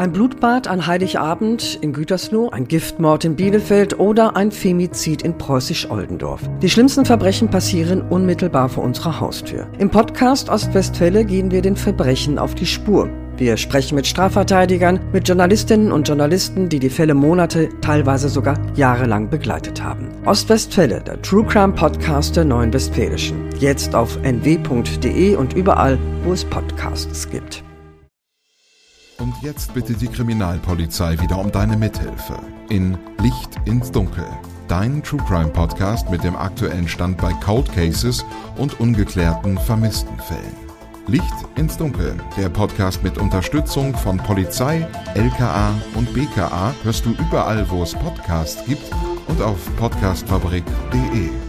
Ein Blutbad an Heiligabend in Gütersloh, ein Giftmord in Bielefeld oder ein Femizid in Preußisch-Oldendorf. Die schlimmsten Verbrechen passieren unmittelbar vor unserer Haustür. Im Podcast Ostwestfälle gehen wir den Verbrechen auf die Spur. Wir sprechen mit Strafverteidigern, mit Journalistinnen und Journalisten, die die Fälle Monate, teilweise sogar jahrelang begleitet haben. Ostwestfälle, der True Crime Podcast der Neuen Westfälischen. Jetzt auf nw.de und überall, wo es Podcasts gibt. Und jetzt bitte die Kriminalpolizei wieder um deine Mithilfe. In Licht ins Dunkel. Dein True Crime Podcast mit dem aktuellen Stand bei Cold Cases und ungeklärten Vermisstenfällen. Licht ins Dunkel, der Podcast mit Unterstützung von Polizei, LKA und BKA hörst du überall, wo es Podcasts gibt und auf podcastfabrik.de.